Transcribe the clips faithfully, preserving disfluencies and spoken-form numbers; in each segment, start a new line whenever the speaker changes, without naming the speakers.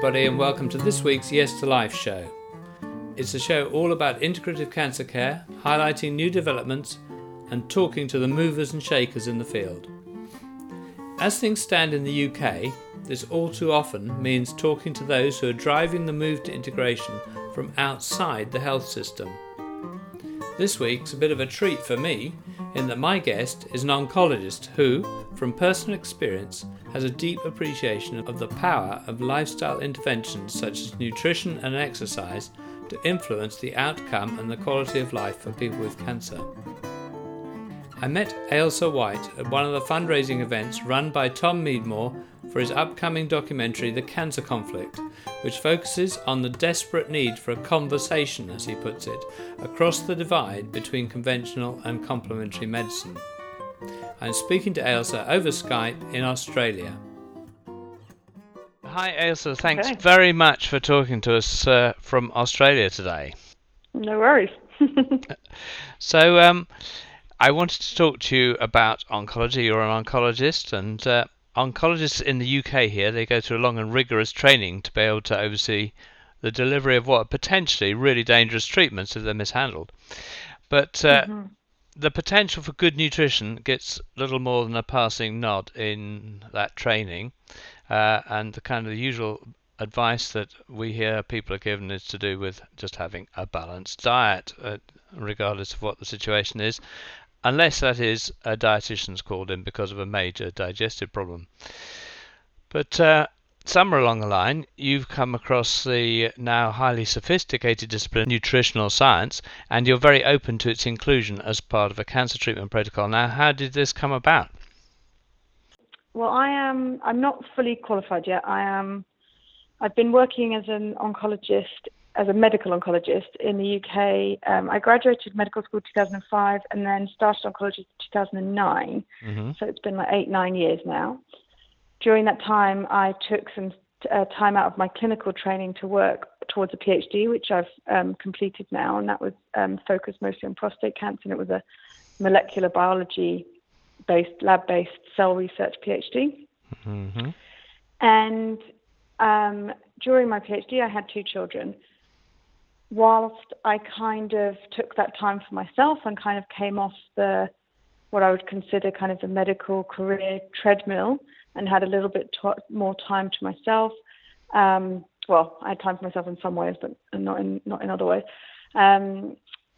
everybody, and welcome to this week's Yes to Life show. It's a show all about integrative cancer care, highlighting new developments and talking to the movers and shakers in the field. As things stand in the U K, this all too often means talking to those who are driving the move to integration from outside the health system. This week's a bit of a treat for me, in that my guest is an oncologist who, from personal experience, has a deep appreciation of the power of lifestyle interventions such as nutrition and exercise to influence the outcome and the quality of life for people with cancer. I met Ailsa White at one of the fundraising events run by Tom Meadmore for his upcoming documentary The Cancer Conflict, which focuses on the desperate need for a conversation, as he puts it, across the divide between conventional and complementary medicine. I'm speaking to Ailsa over Skype in Australia. Hi Ailsa, thanks okay. very much for talking to us uh, from Australia today.
No worries.
So um, I wanted to talk to you about oncology. You're an oncologist, and uh, oncologists in the U K here, they go through a long and rigorous training to be able to oversee the delivery of what are potentially really dangerous treatments if they're mishandled. But uh, mm-hmm. the potential for good nutrition gets little more than a passing nod in that training, uh, and the kind of the usual advice that we hear people are given is to do with just having a balanced diet, uh, regardless of what the situation is, unless that is a dietitian's called in because of a major digestive problem. But uh, somewhere along the line, you've come across the now highly sophisticated discipline nutritional science, and you're very open to its inclusion as part of a cancer treatment protocol. Now, how did this come about?
Well, I am. I'm not fully qualified yet. I am. I've been working as an oncologist, as a medical oncologist in the U K. Um, I graduated medical school two thousand five and then started oncology in two thousand nine. Mm-hmm. So it's been like eight, nine years now. During that time, I took some uh, time out of my clinical training to work towards a PhD, which I've um, completed now, and that was um, focused mostly on prostate cancer, and it was a molecular biology-based, lab-based cell research PhD. Mm-hmm. And um, during my PhD, I had two children. Whilst I kind of took that time for myself and kind of came off the, what I would consider kind of the medical career treadmill, and had a little bit t- more time to myself. Um, well, I had time for myself in some ways, but not in not in other ways. Um,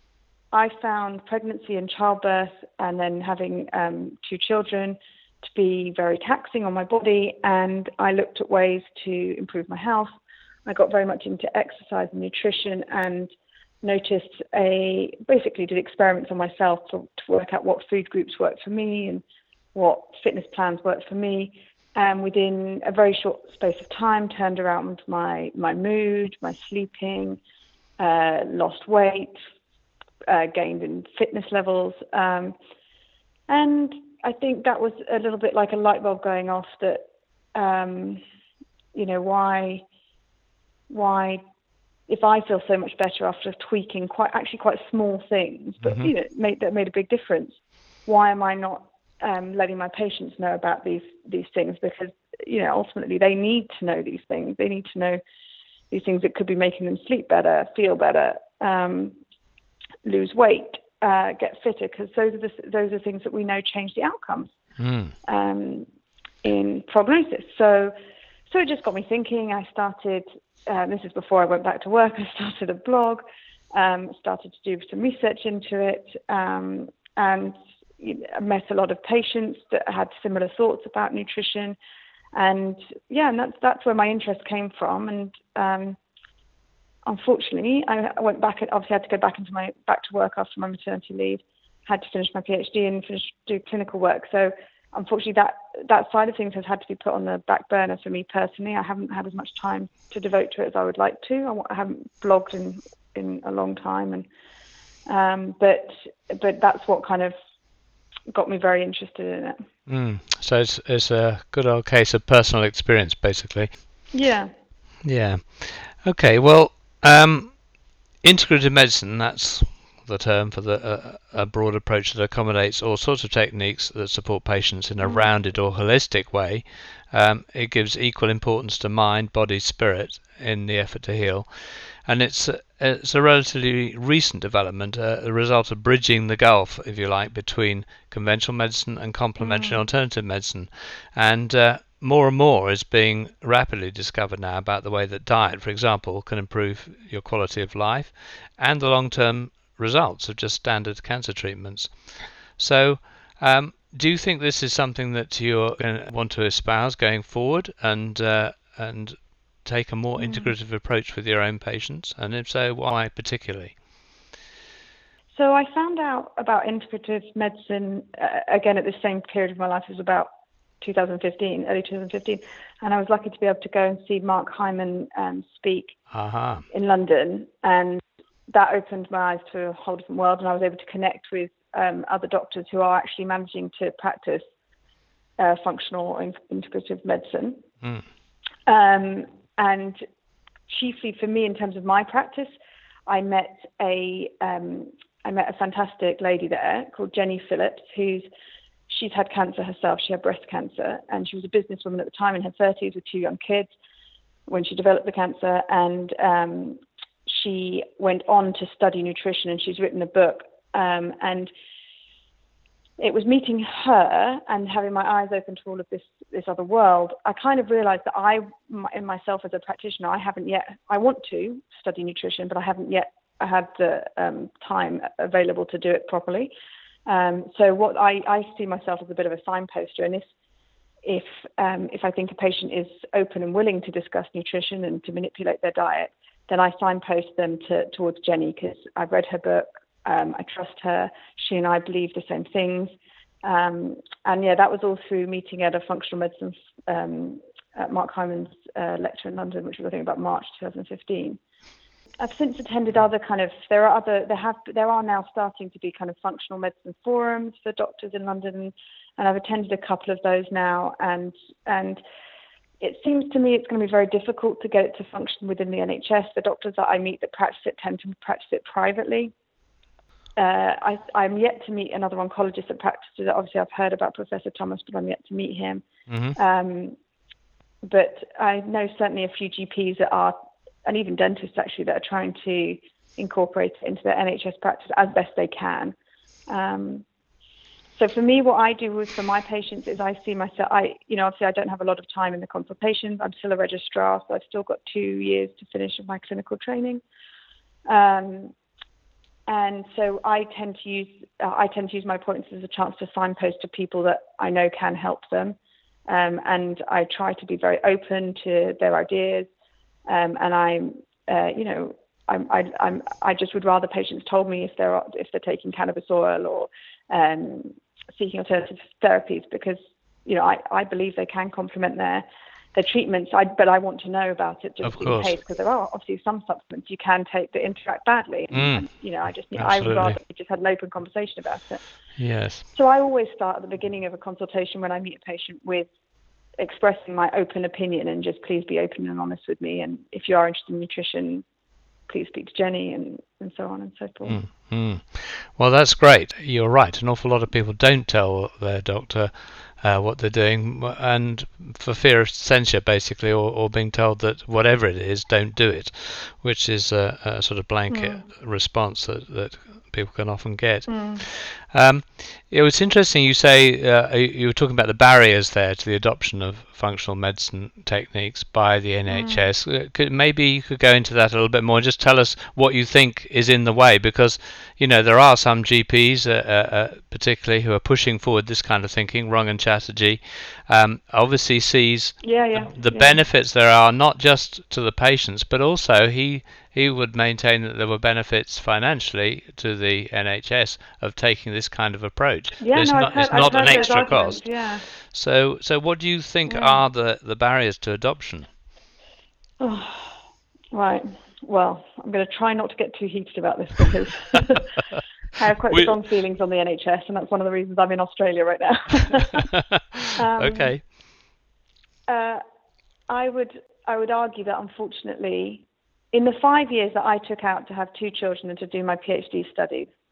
I found pregnancy and childbirth, and then having um, two children, to be very taxing on my body, and I looked at ways to improve my health. I got very much into exercise and nutrition, and noticed a basically did experiments on myself to, to work out what food groups worked for me and what fitness plans worked for me, and within a very short space of time turned around my my mood, my sleeping, uh, lost weight, uh, gained in fitness levels, um, and I think that was a little bit like a light bulb going off that, um, you know, why, why, if I feel so much better after tweaking quite actually quite small things, but mm-hmm. you know, made, that made a big difference, why am I not Um, letting my patients know about these these things? Because, you know, ultimately they need to know these things. They need to know these things that could be making them sleep better, feel better, um, lose weight, uh, get fitter. Because those are the those are things that we know change the outcomes mm. um, in prognosis. So, so it just got me thinking. I started. Uh, this is before I went back to work. I started a blog, um, started to do some research into it, um, and I met a lot of patients that had similar thoughts about nutrition, and yeah, and that's that's where my interest came from. And um, unfortunately, I, I went back. Obviously, I had to go back into my back to work after my maternity leave. Had to finish my PhD and finish do clinical work. So unfortunately, that that side of things has had to be put on the back burner for me personally. I haven't had as much time to devote to it as I would like to. I, I haven't blogged in in a long time, and um, but but that's what kind of got me very interested in it.
Mm. So it's it's a good old case of personal experience, basically.
Yeah.
Yeah. Okay. Well, um, integrative medicine, that's the term for the uh, a broad approach that accommodates all sorts of techniques that support patients in a
Mm.
rounded or holistic way. Um, it gives equal importance to mind, body, spirit in the effort to heal, and it's a, it's a relatively recent development, uh, a result of bridging the gulf, if you like, between conventional medicine and complementary
Mm.
alternative medicine, and uh, more and more is being rapidly discovered now about the way that diet, for example, can improve your quality of life and the long-term results of just standard cancer treatments. So, um, do you think this is something that you're going to want to espouse going forward, and uh, and take a more
Mm.
integrative approach with your own patients? And if so, why particularly?
So I found out about integrative medicine uh, again at the same period of my life. It was about two thousand fifteen, early two thousand fifteen, and I was lucky to be able to go and see Mark Hyman um, speak
Aha.
in London, and that opened my eyes to a whole different world, and I was able to connect with um, other doctors who are actually managing to practice uh, functional or in- integrative medicine.
Mm.
Um, and chiefly for me, in terms of my practice, I met a um, I met a fantastic lady there called Jenny Phillips, who's she's had cancer herself. She had breast cancer, and she was a businesswoman at the time in her thirties with two young kids when she developed the cancer, and um, she went on to study nutrition, and she's written a book. Um, and it was meeting her and having my eyes open to all of this this other world. I kind of realized that I, in myself as a practitioner, I haven't yet. I want to study nutrition, but I haven't yet had the um, time available to do it properly. Um, so what I, I see myself as a bit of a signposter, and if if um, if I think a patient is open and willing to discuss nutrition and to manipulate their diet, then I signpost them to, towards Jenny, because I've read her book. Um, I trust her. She and I believe the same things. Um, and yeah, that was all through meeting at a functional medicine um, at Mark Hyman's uh, lecture in London, which was I think about March twenty fifteen. I've since attended other kind of, there are other, there have, there are now starting to be kind of functional medicine forums for doctors in London, and I've attended a couple of those now, and and it seems to me it's going to be very difficult to get it to function within the N H S. The doctors that I meet that practice it tend to practice it privately. Uh, I, I'm yet to meet another oncologist that practices it. Obviously, I've heard about Professor Thomas, but I'm yet to meet him.
Mm-hmm.
Um, but I know certainly a few G Ps that are, and even dentists actually, that are trying to incorporate it into their N H S practice as best they can. Um, so for me, what I do with for my patients is I see myself, I, you know, obviously I don't have a lot of time in the consultations. I'm still a registrar, so I've still got two years to finish my clinical training. Um, And so I tend to use uh, I tend to use my appointments as a chance to signpost to people that I know can help them, um, and I try to be very open to their ideas. Um, and I'm, uh, you know, I'm, I, I'm I just would rather patients told me if they're if they're taking cannabis oil or um, seeking alternative therapies, because you know I, I believe they can complement their their treatments, I, but I want to know about it just in case, because there are obviously some supplements you can take that interact badly. And,
Mm.
and, you know, I just need, I
Absolutely.
would rather we just had an open conversation about it.
Yes.
So I always start at the beginning of a consultation when I meet a patient with expressing my open opinion, and just please be open and honest with me. And if you are interested in nutrition, please speak to Jenny, and, and so on and so forth.
Mm-hmm. Well, that's great. You're right. An awful lot of people don't tell their doctor uh, what they're doing, and for fear of censure, basically, or, or being told that whatever it is, don't do it, which is a, a sort of blanket mm. response that, that people can often get.
Mm.
Um, it was interesting you say, uh, you were talking about the barriers there to the adoption of functional medicine techniques by the N H S. Mm. Could, maybe you could go into that a little bit more and just tell us what you think is in the way, because, you know, there are some G Ps, uh, uh, particularly, who are pushing forward this kind of thinking. Rangan Chatterjee um, obviously sees
yeah, yeah,
the, the
yeah.
benefits there are, not just to the patients, but also he he would maintain that there were benefits financially to the N H S of taking this kind of approach.
Yeah,
it's
no,
not,
I've heard,
it's not
I've
an
heard
extra
those arguments,
cost.
Yeah.
So, so what do you think
yeah.
are the, the barriers to adoption?
Oh, right. Well, I'm going to try not to get too heated about this, because I have quite we... strong feelings on the N H S, and that's one of the reasons I'm in Australia right now. um,
okay.
Uh, I would I would argue that, unfortunately, in the five years that I took out to have two children and to do my PhD studies,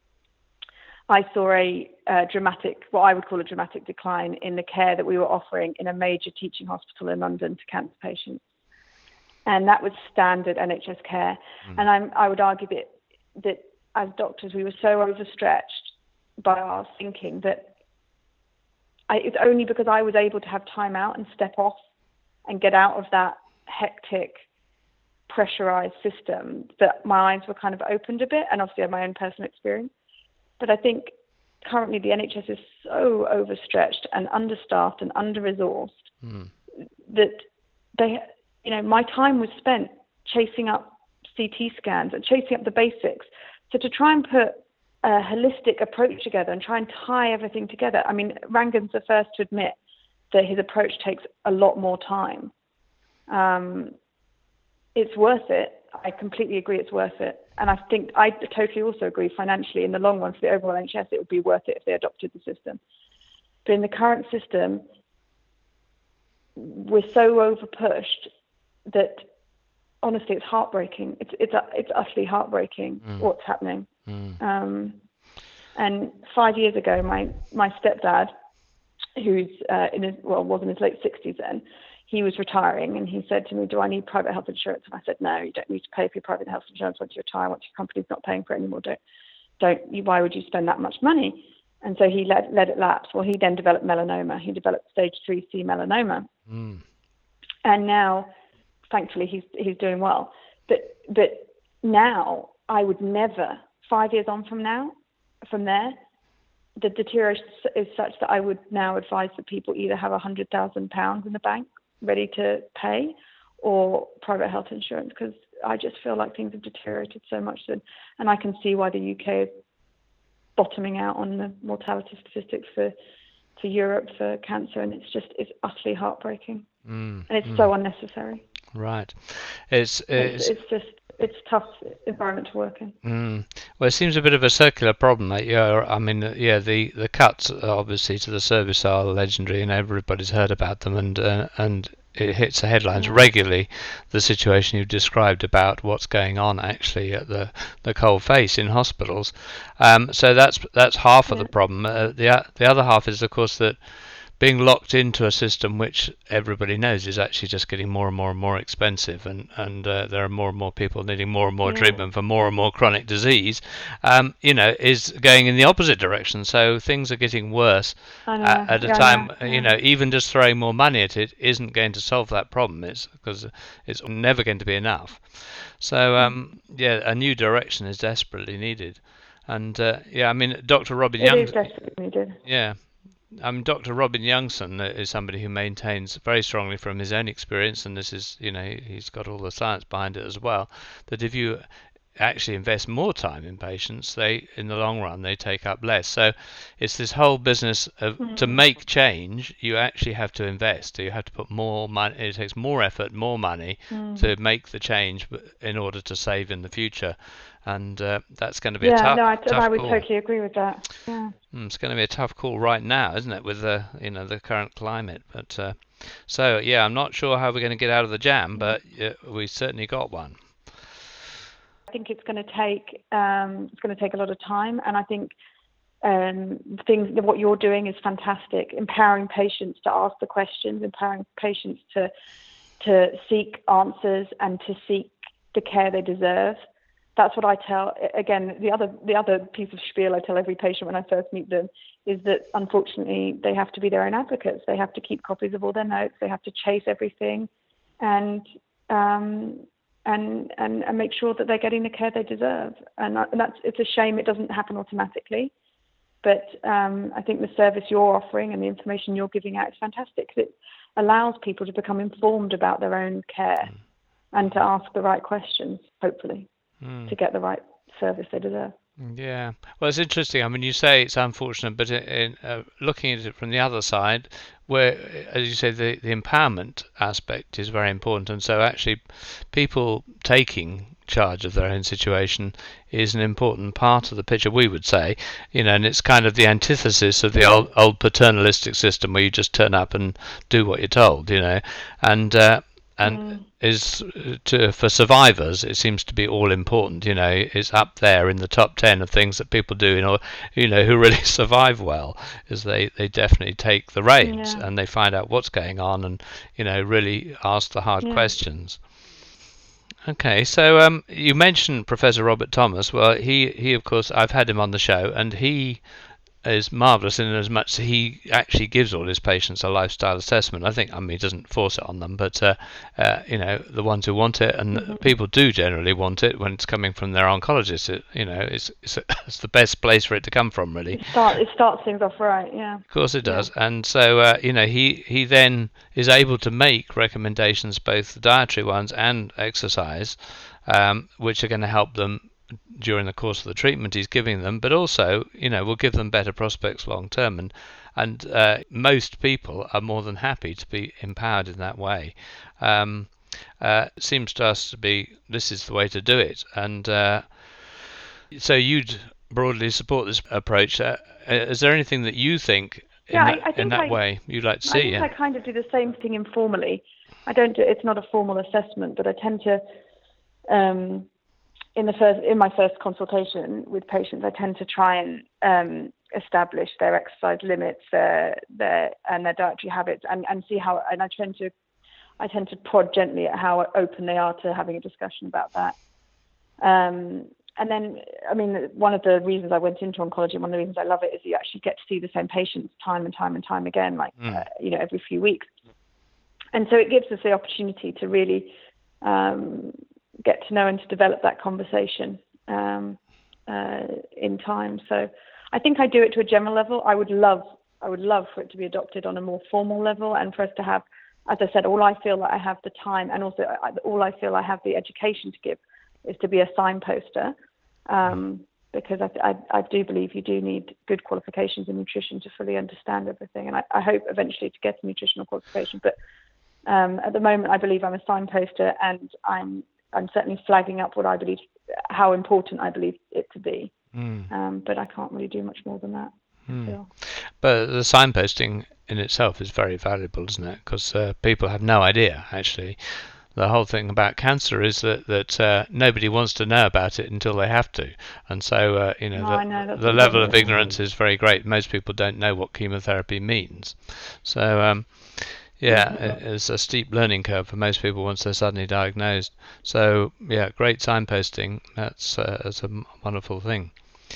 I saw a uh, dramatic, what I would call a dramatic decline in the care that we were offering in a major teaching hospital in London to cancer patients. And that was standard N H S care. Mm. And I'm, I would argue that, that as doctors, we were so overstretched by our thinking that I, it's only because I was able to have time out and step off and get out of that hectic, pressurized system that my eyes were kind of opened a bit, and obviously I have my own personal experience. But I think currently the N H S is so overstretched and understaffed and under-resourced mm. that they, you know, my time was spent chasing up C T scans and chasing up the basics. So to try and put a holistic approach together and try and tie everything together. I mean, Rangan's the first to admit that his approach takes a lot more time. Um, it's worth it. I completely agree it's worth it. And I think I totally also agree financially in the long run for the overall N H S, it would be worth it if they adopted the system. But in the current system, we're so overpushed that honestly, it's heartbreaking. It's it's it's utterly heartbreaking mm. what's happening. Mm. Um, and five years ago, my my stepdad, who's uh, in his well was in his late sixties then, he was retiring, and he said to me, "Do I need private health insurance?" And I said, "No, you don't need to pay for your private health insurance once you retire. Once your company's not paying for it anymore, don't don't. You, why would you spend that much money?" And so he let let it lapse. Well, he then developed melanoma. He developed stage three C melanoma, mm. and now, thankfully, he's he's doing well. But but now I would never, five years on from now, from there, the deterioration is such that I would now advise that people either have a hundred thousand pounds in the bank ready to pay, or private health insurance, because I just feel like things have deteriorated so much, that, and I can see why the U K is bottoming out on the mortality statistics for for Europe for cancer, and it's just it's utterly heartbreaking, mm, and it's mm. so unnecessary.
Right, it's it's,
it's it's just it's a tough environment to work in.
Mm. Well, it seems a bit of a circular problem. That yeah, I mean, yeah, the the cuts obviously to the service are legendary, and everybody's heard about them, and uh, and it hits the headlines yeah. regularly. The situation you've described about what's going on actually at the the cold face in hospitals. Um, so that's that's half yeah. of the problem. Uh, the the other half is, of course, that being locked into a system which everybody knows is actually just getting more and more and more expensive, and and uh, there are more and more people needing more and more yeah. treatment for more and more chronic disease, um, you know, is going in the opposite direction. So things are getting worse at, at a yeah, time, yeah. you know, even just throwing more money at it isn't going to solve that problem. It's because it's never going to be enough. So um, yeah, a new direction is desperately needed. And uh, yeah, I mean, Doctor Robin
Young. It is
desperately
needed.
Yeah. Um, Doctor Robin Youngson is somebody who maintains very strongly from his own experience, and this is, you know, he's got all the science behind it as well, that if you actually invest more time in patients, they, in the long run, they take up less. So it's this whole business of mm-hmm. to make change, you actually have to invest. You have to put more money. It takes more effort, more money mm. to make the change in order to save in the future. And uh, that's going to be
yeah,
a tough,
no, I,
tough
I would
call.
totally agree with that. Yeah.
Mm, it's going to be a tough call right now, isn't it, with the you know the current climate? But uh, so yeah, I'm not sure how we're going to get out of the jam, but uh, we certainly got one.
I think it's going to take um, it's going to take a lot of time, and I think um, things what you're doing is fantastic. Empowering patients to ask the questions, empowering patients to to seek answers and to seek the care they deserve. That's what I tell. Again, the other the other piece of spiel I tell every patient when I first meet them is that unfortunately they have to be their own advocates. They have to keep copies of all their notes. They have to chase everything, and um, and and and make sure that they're getting the care they deserve. And, and that's it's a shame it doesn't happen automatically. But um, I think the service you're offering and the information you're giving out is fantastic, because it allows people to become informed about their own care mm. and to ask the right questions, hopefully. Mm. to get the right service they deserve.
Yeah, well, it's interesting. I mean, you say it's unfortunate, but in, in uh, looking at it from the other side, where, as you say, the, the empowerment aspect is very important, and so actually people taking charge of their own situation is an important part of the picture, we would say, you know, and it's kind of the antithesis of the old, old paternalistic system where you just turn up and do what you're told, you know, and uh, and
Mm.
is to for survivors. It seems to be all important. You know, it's up there in the top ten of things that people do in order, you know, who really survive well. Is they they definitely take the reins
Yeah.
and they find out what's going on, and you know, really ask the hard
Yeah.
questions. Okay, so um, you mentioned Professor Robert Thomas. Well, he he of course I've had him on the show, and he is marvellous in as much as he actually gives all his patients a lifestyle assessment. I think, I mean, he doesn't force it on them, but uh, uh, you know, the ones who want it, and
Mm-hmm.
people do generally want it when it's coming from their oncologist. It, you know, it's it's, it's the best place for it to come from, really.
It start it starts things off right, yeah.
Of course it does,
Yeah.
and so uh, you know, he he then is able to make recommendations, both dietary ones and exercise, um, which are going to help them during the course of the treatment he's giving them, but also, you know, will give them better prospects long term. And and uh, most people are more than happy to be empowered in that way. Um, uh, it seems to us to be this is the way to do it. And uh, so you'd broadly support this approach. Uh, is there anything that you think in
Yeah,
that,
I, I
in
think
that
I,
way you'd like to
I
see?
think
Yeah.
I kind of do the same thing informally. I don't do, it's not a formal assessment, but I tend to, um, in the first, in my first consultation with patients, I tend to try and um, establish their exercise limits, their, their and their dietary habits, and, and see how. And I tend to, I tend to prod gently at how open they are to having a discussion about that. Um, and then, I mean, one of the reasons I went into oncology, one of the reasons I love it, is you actually get to see the same patients time and time and time again, like mm. uh, you know, every few weeks. And so it gives us the opportunity to really um, get to know and to develop that conversation um, uh, in time. So I think I do it to a general level. I would love, I would love for it to be adopted on a more formal level, and for us to have, as I said, all I feel that I have the time, and also all I feel I have the education to give, is to be a signposter, um, because I, I, I do believe you do need good qualifications in nutrition to fully understand everything. And I, I hope eventually to get a nutritional qualification. But um, at the moment, I believe I'm a signposter, and I'm I'm certainly flagging up what I believe, how important I believe it to be. Mm. Um, but I can't really do much more than that. Mm.
But the signposting in itself is very valuable, isn't it? Because uh, people have no idea, actually. The whole thing about cancer is that that uh, nobody wants to know about it until they have to, and so uh, you know,
no,
the,
know
the level of ignorance is very great. Most people don't know what chemotherapy means, so um, yeah, mm-hmm. it's a steep learning curve for most people once they're suddenly diagnosed. So yeah, great signposting. That's uh, that's a wonderful thing.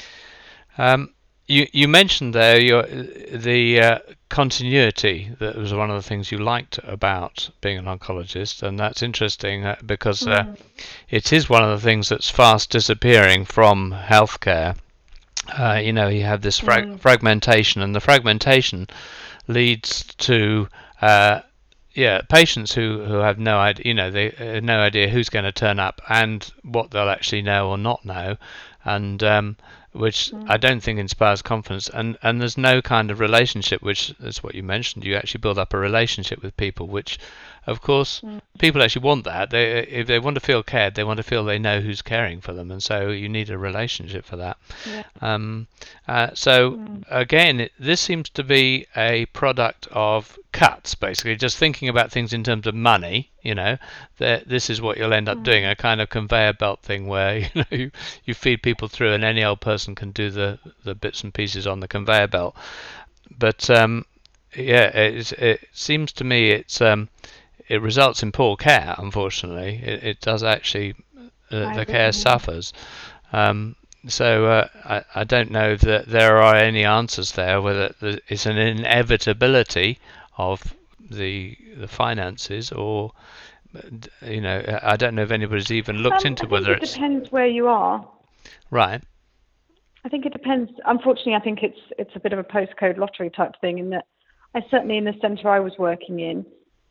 Um, You you mentioned there your the uh, continuity. That was one of the things you liked about being an oncologist, and that's interesting uh, because uh, mm. it is one of the things that's fast disappearing from healthcare. Uh, you know, you have this frag- mm. fragmentation, and the fragmentation leads to uh, yeah patients who, who have no idea. You know, they have no idea who's going to turn up and what they'll actually know or not know, and um, which mm. I don't think inspires confidence, and, and there's no kind of relationship, which is what you mentioned. You actually build up a relationship with people, which, of course, mm. people actually want that. They, if they want to feel cared, they want to feel they know who's caring for them, and so you need a relationship for that.
Yeah.
Um, uh, so mm. again, it, this seems to be a product of cuts, basically, just thinking about things in terms of money. You know, that this is what you'll end up mm. doing, a kind of conveyor belt thing where you know you, you feed people through, and any old person can do the, the bits and pieces on the conveyor belt. But um, yeah, it, it seems to me it's um, it results in poor care. Unfortunately, it, it does actually uh, the care suffers. Um, so uh, I, I don't know that there are any answers there. Whether it's an inevitability of the the finances, or you know, I don't know if anybody's even looked
um,
into
I think
whether
it
it's
depends where you are.
Right.
I think it depends. Unfortunately, I think it's it's a bit of a postcode lottery type thing, in that I certainly in the centre I was working in,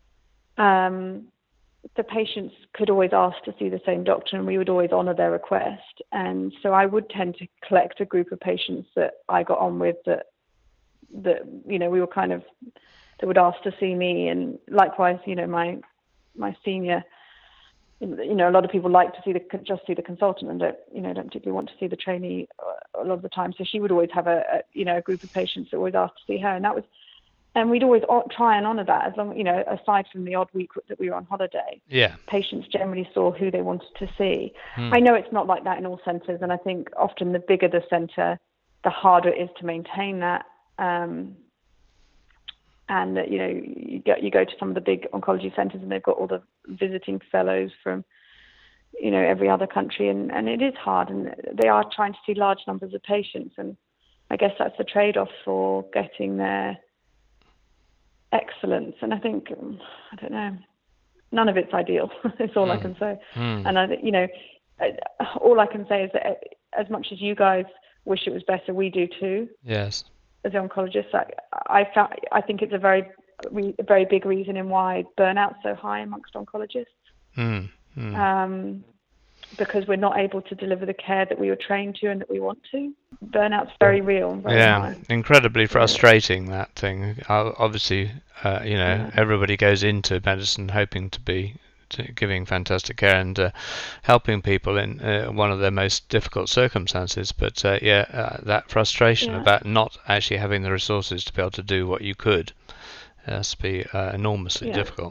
um, the patients could always ask to see the same doctor, and we would always honour their request. And so I would tend to collect a group of patients that I got on with, that that you know we were kind of that would ask to see me, and likewise, you know, my my senior, you know, a lot of people like to see the just see the consultant and don't, you know, don't particularly want to see the trainee a lot of the time. So she would always have a, a you know a group of patients that always asked to see her, and that was and we'd always o- try and honour that, as long, you know, aside from the odd week that we were on holiday.
Yeah.
Patients generally saw who they wanted to see.
Hmm.
I know it's not like that in all centres, and I think often the bigger the centre, the harder it is to maintain that. Um, and, uh, you know, you go, you go to some of the big oncology centres and they've got all the visiting fellows from, you know, every other country, and, and it is hard, and they are trying to see large numbers of patients, and I guess that's the trade-off for getting their excellence. And I think, I don't know, none of it's ideal. It's all mm. I can say.
Mm.
And I, you know, all I can say is that as much as you guys wish it was better, we do too.
Yes.
As oncologists, I, I found, I think it's a very, a very big reason in why burnout's so high amongst oncologists.
Mm. Mm.
Um, because we're not able to deliver the care that we were trained to and that we want to. Burnout's very real. And very
yeah,
high.
Incredibly frustrating, that thing. Obviously, uh, you know,
yeah.
everybody goes into medicine hoping to be to giving fantastic care and uh, helping people in uh, one of their most difficult circumstances. But uh, yeah, uh, that frustration
yeah.
about not actually having the resources to be able to do what you could has to be uh, enormously
yeah.
difficult.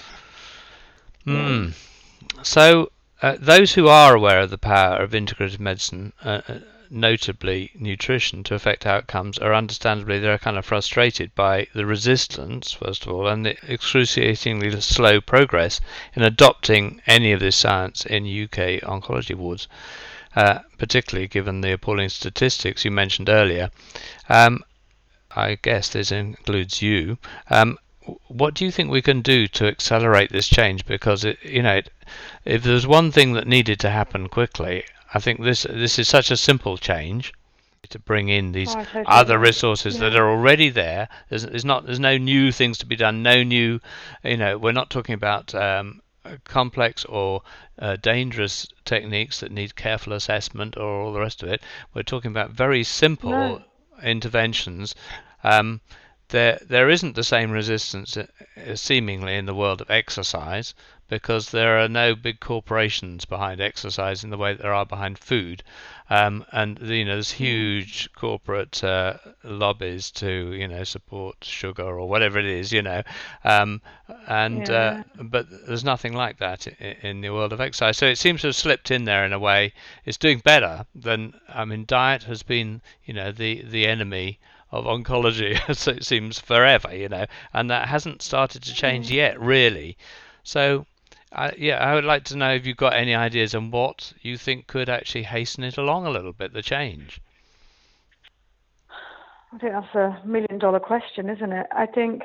Mm. Yeah. So, Uh, those who are aware of the power of integrative medicine, uh, notably nutrition, to affect outcomes, are understandably they're kind of frustrated by the resistance, first of all, and the excruciatingly slow progress in adopting any of this science in U K oncology wards, uh, particularly given the appalling statistics you mentioned earlier. Um, I guess this includes you. Um, What do you think we can do to accelerate this change? Because it, you know, it, if there's one thing that needed to happen quickly, I think this this is such a simple change to bring in these
oh, totally
other
right.
resources
yeah.
that are already there. There's, there's not there's no new things to be done. No new, you know, we're not talking about um, complex or uh, dangerous techniques that need careful assessment or all the rest of it. We're talking about very simple
no.
interventions. Um, There, there isn't the same resistance, uh, seemingly, in the world of exercise, because there are no big corporations behind exercise in the way that there are behind food, um, and you know there's huge corporate uh, lobbies to you know support sugar or whatever it is, you know, um, and
yeah.
uh, but there's nothing like that in, in the world of exercise. So it seems to have slipped in there in a way. It's doing better than I mean, diet has been you know the the enemy of oncology, so it seems forever, you know, and that hasn't started to change yet, really. So, uh, yeah, I would like to know if you've got any ideas on what you think could actually hasten it along a little bit, the change.
I think that's a million dollar question, isn't it? I think,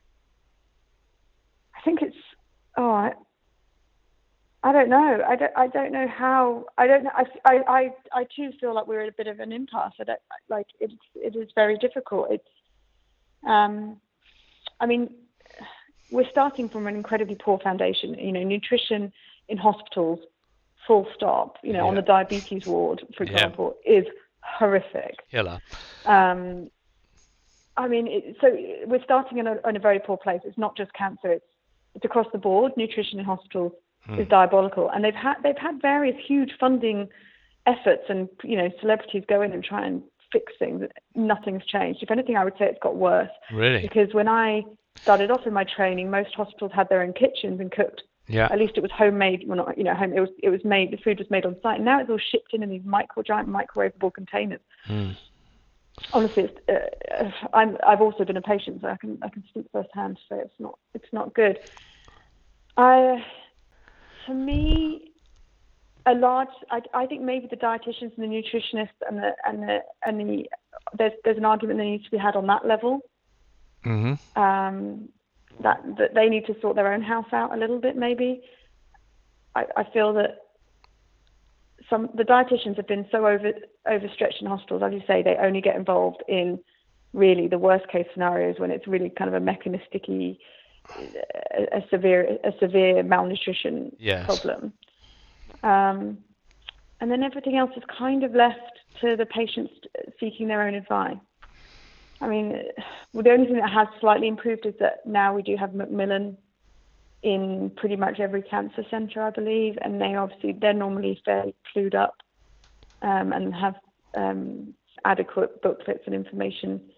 I think it's, oh, I, I don't know. I don't. I don't know how. I don't know. I, I, I, I too feel like we're at a bit of an impasse. I don't, like it's. It is very difficult. It's. Um, I mean, we're starting from an incredibly poor foundation. You know, nutrition in hospitals, full stop. You know, yeah. on the diabetes ward, for example, yeah. is horrific.
Yella.
Um, I mean, it, so we're starting in a, in a very poor place. It's not just cancer. It's it's across the board. Nutrition in hospitals is diabolical, and they've had they've had various huge funding efforts, and you know celebrities go in and try and fix things. Nothing's changed. If anything, I would say it's got worse.
Really?
Because when I started off in my training, most hospitals had their own kitchens and cooked.
Yeah.
At least it was homemade. Well, not you know home. It was it was made. The food was made on site. And now it's all shipped in in these micro giant microwavable containers.
Mm.
Honestly, it's, uh, I'm I've also been a patient, so I can I can speak firsthand. So it's not it's not good. I. For me, a large, I, I think maybe the dietitians and the nutritionists and the and the and the there's there's an argument that needs to be had on that level.
Mm-hmm.
Um, that that they need to sort their own house out a little bit. Maybe I, I feel that some the dietitians have been so over overstretched in hospitals, as you say, they only get involved in really the worst case scenarios when it's really kind of a mechanistic-y, a, a severe a severe malnutrition
yes.
problem. Um, and then everything else is kind of left to the patients seeking their own advice. I mean, well, the only thing that has slightly improved is that now we do have Macmillan in pretty much every cancer centre, I believe, and they obviously, they're normally fairly clued up um, and have um, adequate booklets and information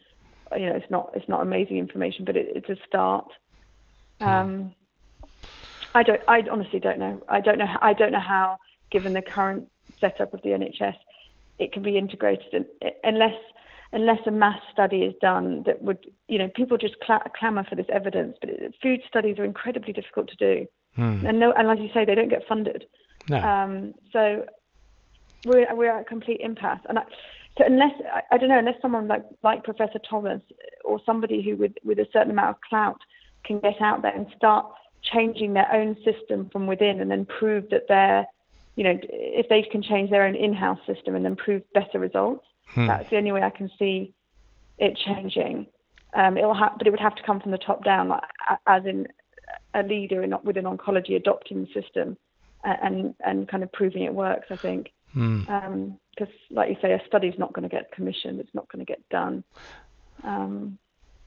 you know, it's not it's not amazing information, but it, it's a start. Um, I don't. I honestly don't know. I don't know. I don't know how, given the current setup of the N H S, it can be integrated in, unless unless a mass study is done that would, you know, people just cl- clamour for this evidence, but it, food studies are incredibly difficult to do,
hmm.
and no, and like you say, they don't get funded.
No.
Um, so we're we're at a complete impasse, and I, so unless I, I don't know, unless someone like like Professor Thomas or somebody who with with a certain amount of clout can get out there and start changing their own system from within, and then prove that they're, you know, if they can change their own in-house system and then prove better results, hmm. that's the only way I can see it changing. Um, it'll ha- but it would have to come from the top down, like, as in a leader in, within oncology adopting the system and and kind of proving it works, I think. Because, hmm. um, like you say, a study's not going to get commissioned. It's not going to get done. Um,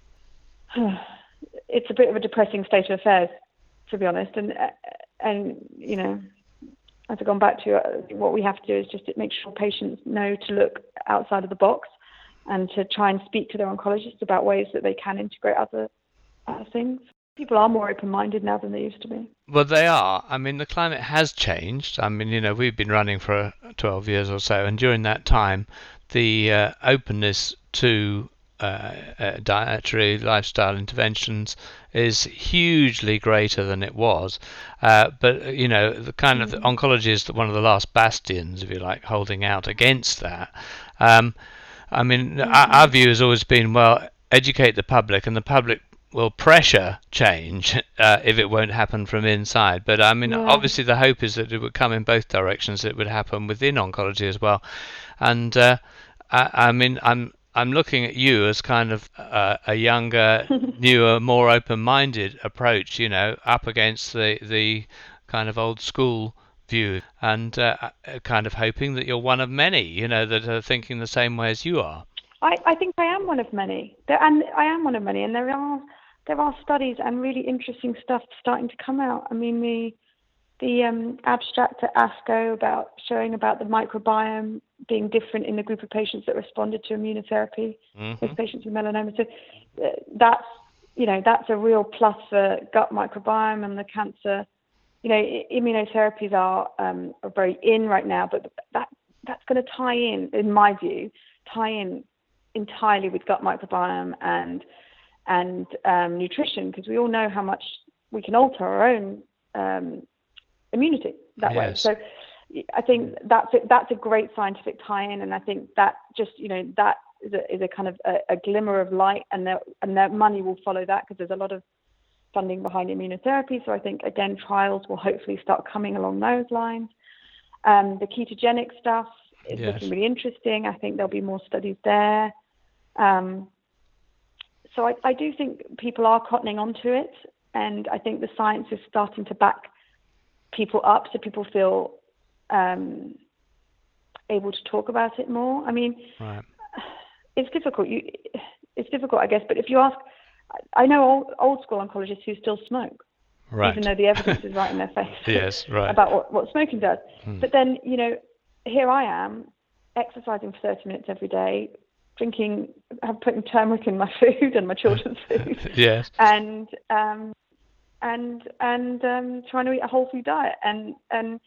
it's a bit of a depressing state of affairs, to be honest. And, and you know, as I've gone back to, uh, what we have to do is just to make sure patients know to look outside of the box and to try and speak to their oncologists about ways that they can integrate other, other things. People are more open-minded now than they used to be.
Well, they are. I mean, the climate has changed. I mean, you know, we've been running for twelve years or so, and during that time, the uh, openness to uh, uh, dietary lifestyle interventions is hugely greater than it was. Uh, but, you know, the kind of mm-hmm. oncology is one of the last bastions, if you like, holding out against that. Um, I mean, mm-hmm. our, our view has always been, well, educate the public, and the public will pressure change uh, if it won't happen from inside. But I mean, yeah. obviously the hope is that it would come in both directions. It would happen within oncology as well. And uh, I, I mean, I'm I'm looking at you as kind of uh, a younger, newer, more open-minded approach, you know, up against the the kind of old school view, and uh, kind of hoping that you're one of many, you know, that are thinking the same way as you are.
I, I think I am one of many, there, and I am one of many, and there are there are studies and really interesting stuff starting to come out. I mean, the the um, abstract at ASCO about showing about the microbiome being different in the group of patients that responded to immunotherapy, mm-hmm. those patients with melanoma. So uh, that's you know that's a real plus for gut microbiome and the cancer. You know, immunotherapies are um, are very in right now, but that that's going to tie in, in my view, tie in entirely with gut microbiome and and um, nutrition, because we all know how much we can alter our own um, immunity that yes. way. So I think that's a, that's a great scientific tie-in, and I think that just you know that is a, is a kind of a, a glimmer of light, and that and that money will follow that, because there's a lot of funding behind immunotherapy. So I think again trials will hopefully start coming along those lines. Um, the ketogenic stuff is yes. looking really interesting. I think there'll be more studies there. Um, so I, I do think people are cottoning onto it, and I think the science is starting to back people up, so people feel um, able to talk about it more. I mean,
right.
it's difficult. You, it's difficult, I guess. But if you ask, I know old, old school oncologists who still smoke,
right.
even though the evidence is right in their face.
Yes, right.
about what, what smoking does.
Hmm.
But then, you know, here I am, exercising for thirty minutes every day, drinking, I'm putting turmeric in my food and my children's food.
Yes.
And um, and and um, trying to eat a whole food diet. And and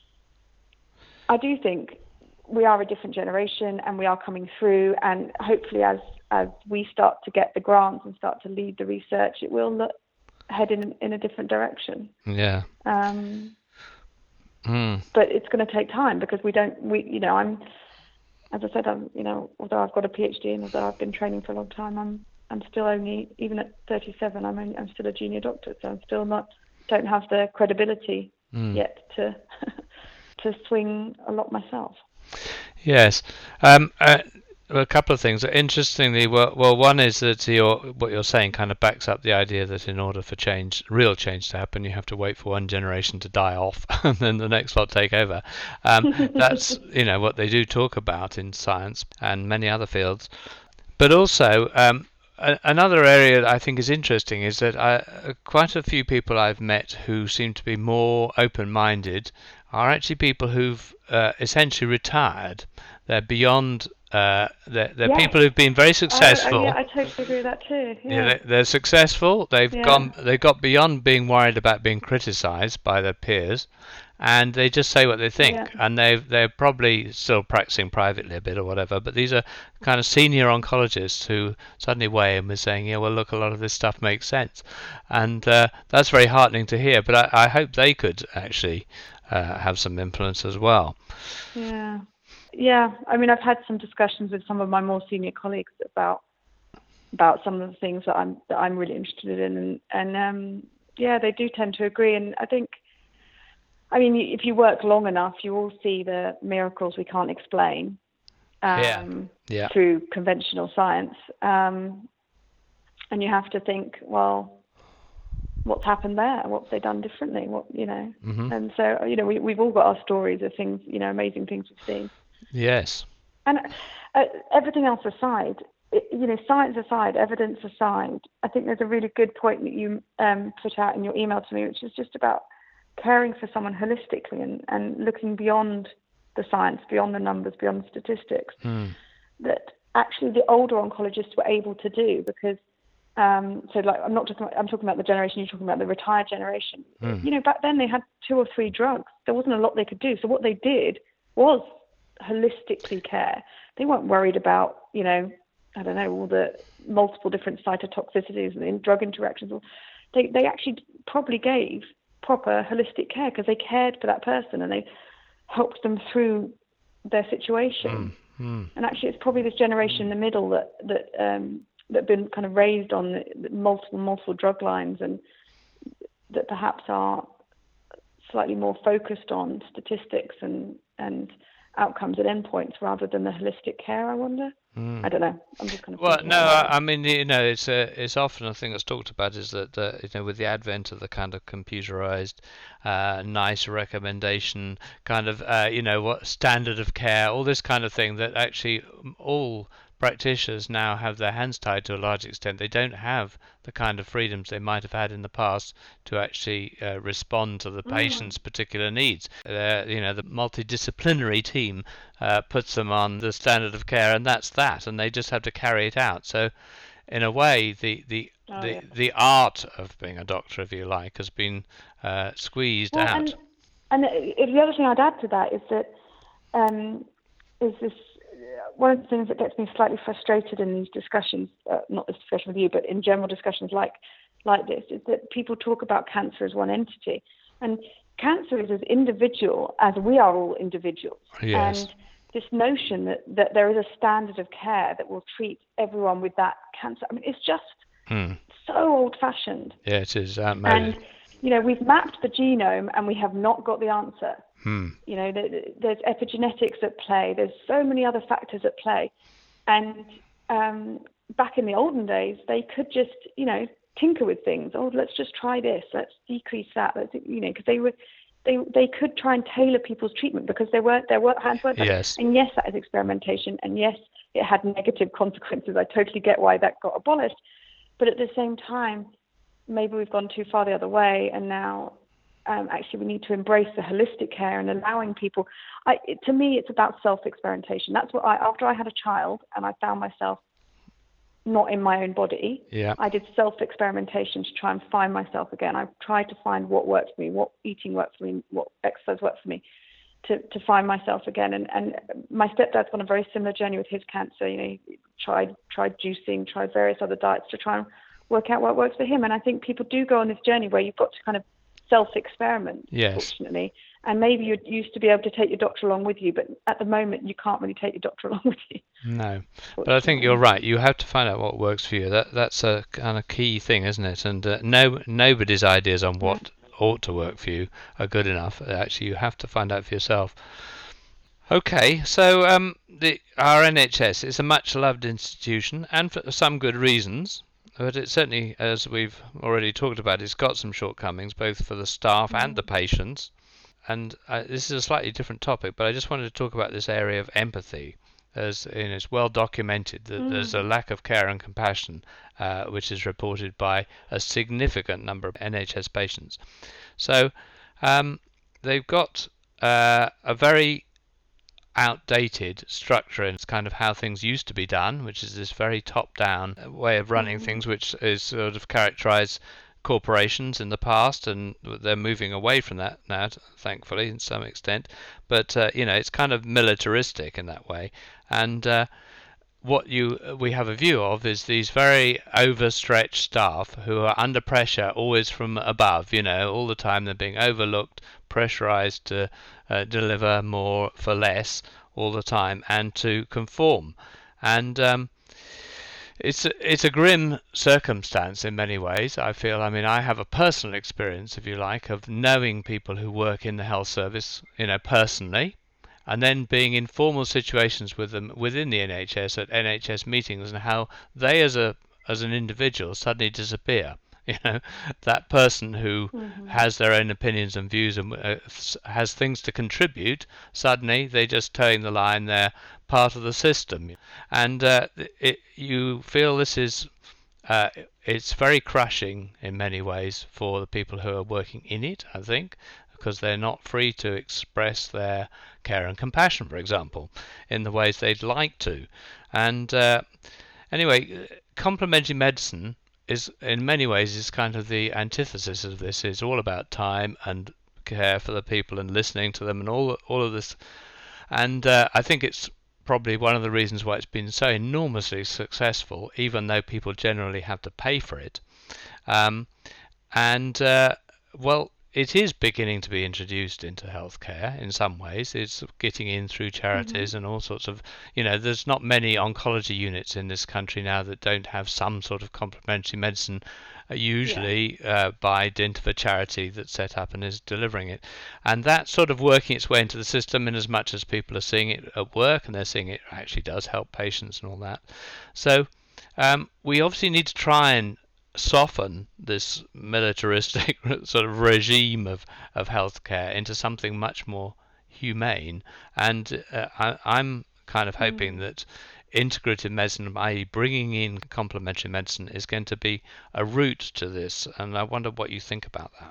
I do think we are a different generation, and we are coming through. And hopefully, as as we start to get the grants and start to lead the research, it will look, head in in a different direction.
Yeah.
Um.
Mm.
But it's going to take time, because we don't. We you know I'm. As I said, I'm, you know, although I've got a PhD and although I've been training for a long time, I'm, I'm still only, even at thirty-seven, I'm, only, I'm still a junior doctor, so I'm still not, don't have the credibility mm. yet to, to swing a lot myself.
Yes, um, uh, a couple of things. Interestingly, well, well, one is that your what you're saying kind of backs up the idea that in order for change, real change to happen, you have to wait for one generation to die off, and then the next lot take over. Um, that's you know what they do talk about in science and many other fields. But also, um, a- another area that I think is interesting is that I, quite a few people I've met who seem to be more open-minded are actually people who've uh, essentially retired. They're beyond Uh, they're they're
Yes.
people who've been very successful.
Oh, oh, yeah, I totally agree with that too. Yeah,
Yeah, they, they're successful. They've
Yeah.
gone. They got beyond being worried about being criticised by their peers, and they just say what they think.
Yeah.
And they they're probably still practicing privately a bit or whatever. But these are kind of senior oncologists who suddenly weigh in with saying, "Yeah, well, look, a lot of this stuff makes sense," and uh, that's very heartening to hear. But I, I hope they could actually uh, have some influence as well.
Yeah. Yeah. I mean, I've had some discussions with some of my more senior colleagues about about some of the things that I'm that I'm really interested in, and and um, yeah, they do tend to agree. And I think, I mean, if you work long enough, you will see the miracles we can't explain um,
Yeah. Yeah.
through conventional science, um, and you have to think, well, what's happened there? What's they done differently? What you know?
Mm-hmm.
And so you know, we we've all got our stories of things, you know, amazing things we've seen.
Yes.
And uh, everything else aside, it, you know, science aside, evidence aside, I think there's a really good point that you um, put out in your email to me, which is just about caring for someone holistically and, and looking beyond the science, beyond the numbers, beyond the statistics,
Mm.
that actually the older oncologists were able to do because, um, so like, I'm not just, I'm talking about the generation, you're talking about the retired generation.
Mm.
You know, back then they had two or three drugs. There wasn't a lot they could do. So what they did was holistically care. They weren't worried about, you know, I don't know, all the multiple different cytotoxicities and drug interactions. They they actually probably gave proper holistic care because they cared for that person and they helped them through their situation.
Mm. Mm.
And actually, it's probably this generation in the middle that that um, that have been kind of raised on the, the multiple multiple drug lines and that perhaps are slightly more focused on statistics and and outcomes and endpoints rather than the holistic care, I wonder. Mm. I don't know. I'm just kind of
well, no. I, I mean, you know, it's a, it's often a thing that's talked about is that uh, you know, with the advent of the kind of computerized, uh, nice recommendation kind of, uh, you know, what standard of care, all this kind of thing, that actually all practitioners now have their hands tied to a large extent. They don't have the kind of freedoms they might have had in the past to actually uh, respond to the mm. patient's particular needs. Uh, you know, the multidisciplinary team uh, puts them on the standard of care, and that's that, and they just have to carry it out. So, in a way, the the
oh,
the,
yeah.
the art of being a doctor, if you like, has been uh, squeezed
well,
out.
And, and the other thing I'd add to that is that um, is this. One of the things that gets me slightly frustrated in these discussions, uh, not this discussion with you, but in general discussions like like this, is that people talk about cancer as one entity. And cancer is as individual as we are all individuals.
Yes.
And this notion that, that there is a standard of care that will treat everyone with that cancer, I mean, it's just mm. so old-fashioned.
Yeah, it is. Uh,
and, you know, we've mapped the genome and we have not got the answer.
Hmm.
You know, there's epigenetics at play. There's so many other factors at play. And um, back in the olden days, they could just, you know, tinker with things. Oh, let's just try this. Let's decrease that. Let's, you know, because they were, they they could try and tailor people's treatment because there were there were hands were.
Yes.
And yes, that is experimentation. And yes, it had negative consequences. I totally get why that got abolished. But at the same time, maybe we've gone too far the other way, and now. Um, actually, we need to embrace the holistic care and allowing people. I, it, to me, it's about self-experimentation. That's what I. After I had a child and I found myself not in my own body,
yeah.
I did self-experimentation to try and find myself again. I tried to find what worked for me, what eating worked for me, what exercise worked for me, to to find myself again. And and my stepdad's on a very similar journey with his cancer. You know, he tried tried juicing, tried various other diets to try and work out what works for him. And I think people do go on this journey where you've got to kind of self-experiment,
yes.
fortunately. And maybe you used to be able to take your doctor along with you, but at the moment you can't really take your doctor along with you.
No, but I think you're right. You have to find out what works for you. That that's a kind of key thing, isn't it? And uh, no nobody's ideas on what yeah. ought to work for you are good enough. Actually, you have to find out for yourself. Okay, so um, the our N H S is a much-loved institution, and for some good reasons. But it certainly, as we've already talked about, it's got some shortcomings, both for the staff mm. and the patients. And uh, this is a slightly different topic, but I just wanted to talk about this area of empathy. As you know, it's well documented that mm. there's a lack of care and compassion, uh, which is reported by a significant number of N H S patients. So um, they've got uh, a very outdated structure, and it's kind of how things used to be done, which is this very top-down way of running mm-hmm. things, which is sort of characterized corporations in the past, and they're moving away from that now, thankfully, in some extent. But uh, you know, it's kind of militaristic in that way, and uh, what you we have a view of is these very overstretched staff who are under pressure always from above. You know, all the time they're being overlooked, pressurized to uh, deliver more for less all the time, and to conform. And um, It's a, it's a grim circumstance in many ways, I feel. I mean, I have a personal experience, if you like, of knowing people who work in the health service, you know, personally, and then being in formal situations with them within the N H S at N H S meetings, and how they, as a as an individual, suddenly disappear. You know, that person who mm-hmm. has their own opinions and views and uh, has things to contribute, suddenly they just towing the line. They're part of the system, and uh, it, you feel this is uh, it's very crushing in many ways for the people who are working in it, I think, because they're not free to express their care and compassion, for example, in the ways they'd like to. And uh, anyway, complementary medicine is in many ways is kind of the antithesis of this. It's all about time and care for the people and listening to them and all all of this. And uh, I think it's probably one of the reasons why it's been so enormously successful, even though people generally have to pay for it. Um, and uh, well, it is beginning to be introduced into healthcare in some ways. It's getting in through charities mm-hmm. and all sorts of, you know, there's not many oncology units in this country now that don't have some sort of complementary medicine, uh, usually yeah. uh, by dint of a charity that's set up and is delivering it. And that's sort of working its way into the system in as much as people are seeing it at work and they're seeing it actually does help patients and all that. So um, we obviously need to try and soften this militaristic sort of regime of, of healthcare into something much more humane. And uh, I, I'm kind of hoping mm. that integrative medicine, that is bringing in complementary medicine, is going to be a route to this. And I wonder what you think about that.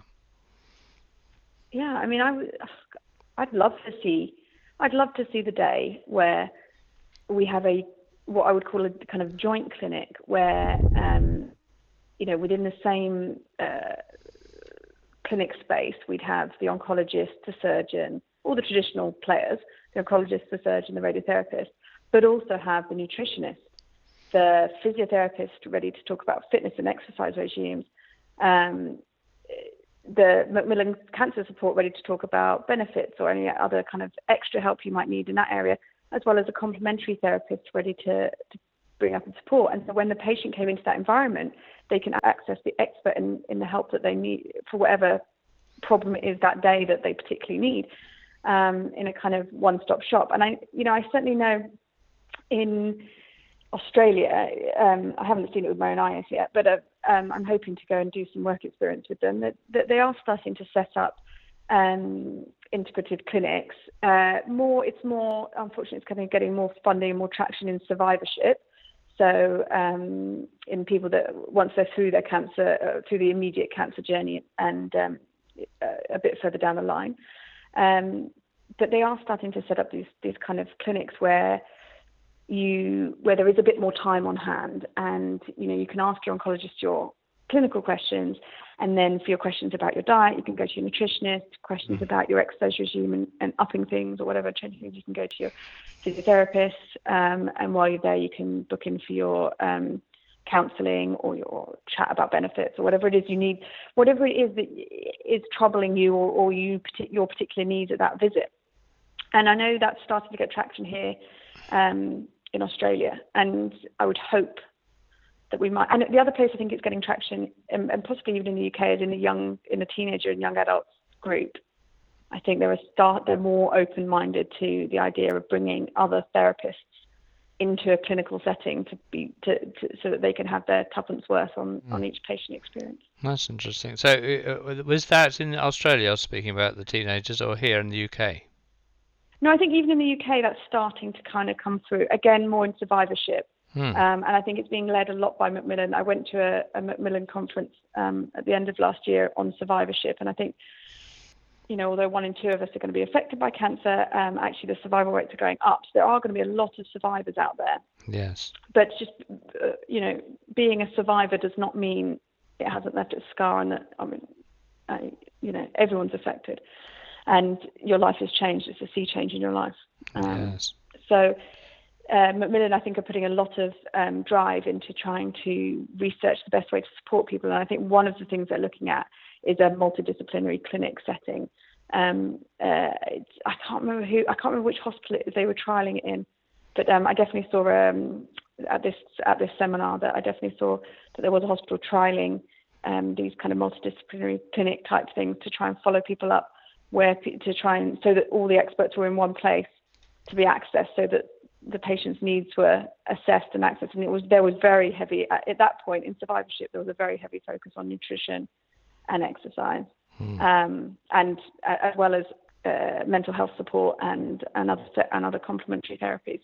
Yeah, I mean, I would, I'd love to see, I'd love to see the day where we have a, what I would call a kind of joint clinic where, um, you know, within the same uh, clinic space, we'd have the oncologist, the surgeon, all the traditional players, the oncologist, the surgeon, the radiotherapist, but also have the nutritionist, the physiotherapist ready to talk about fitness and exercise regimes, um, the Macmillan Cancer Support ready to talk about benefits or any other kind of extra help you might need in that area, as well as a complementary therapist ready to, to bring up and support. And so when the patient came into that environment, they can access the expert in, in the help that they need for whatever problem it is that day that they particularly need, um, in a kind of one-stop shop. And I, you know, I certainly know in Australia, um, I haven't seen it with my own eyes yet, but uh, um, I'm hoping to go and do some work experience with them, that, that they are starting to set up um, integrative clinics. Uh, more, it's more, unfortunately, it's kind of getting more funding and more traction in survivorship. So um, in people that once they're through their cancer, uh, through the immediate cancer journey and um, a bit further down the line. Um, but they are starting to set up these these kind of clinics where you where there is a bit more time on hand, and you know you can ask your oncologist your clinical questions, and then for your questions about your diet, you can go to your nutritionist. Questions mm-hmm. about your exercise regime and, and upping things or whatever, changing things, you can go to your physiotherapist. Um, and while you're there, you can book in for your um, counselling or your chat about benefits or whatever it is you need, whatever it is that is troubling you or, or you your particular needs at that visit. And I know that's starting to get traction here um, in Australia, and I would hope that we might. And the other place I think it's getting traction, and, and possibly even in the U K, is in the young, in the teenager and young adults group. I think they're a start. They're more open-minded to the idea of bringing other therapists into a clinical setting to be to, to so that they can have their tuppence worth on, mm. on each patient experience.
That's interesting. So uh, was that in Australia? I was speaking about the teenagers, or here in the U K?
No, I think even in the U K that's starting to kind of come through. Again, more in survivorship. Hmm. Um, and I think it's being led a lot by Macmillan. I went to a, a Macmillan conference um, at the end of last year on survivorship, and I think you know, although one in two of us are going to be affected by cancer, um, actually the survival rates are going up. So there are going to be a lot of survivors out there.
Yes.
But just, uh, you know, being a survivor does not mean it hasn't left its scar, and that, I mean, uh, you know, everyone's affected. And your life has changed. It's a sea change in your life. Um,
yes.
So uh, Macmillan, I think, are putting a lot of um, drive into trying to research the best way to support people. And I think one of the things they're looking at is a multidisciplinary clinic setting. Um, uh, it's, I can't remember who, I can't remember which hospital it, they were trialing it in, but um, I definitely saw um, at this at this seminar that I definitely saw that there was a hospital trialing um, these kind of multidisciplinary clinic type things to try and follow people up, where to try and so that all the experts were in one place to be accessed, so that the patient's needs were assessed and accessed. And it was there was very heavy at, at that point in survivorship. There was a very heavy focus on nutrition and exercise, hmm. um, and uh, as well as uh, mental health support and and other and other complementary therapies.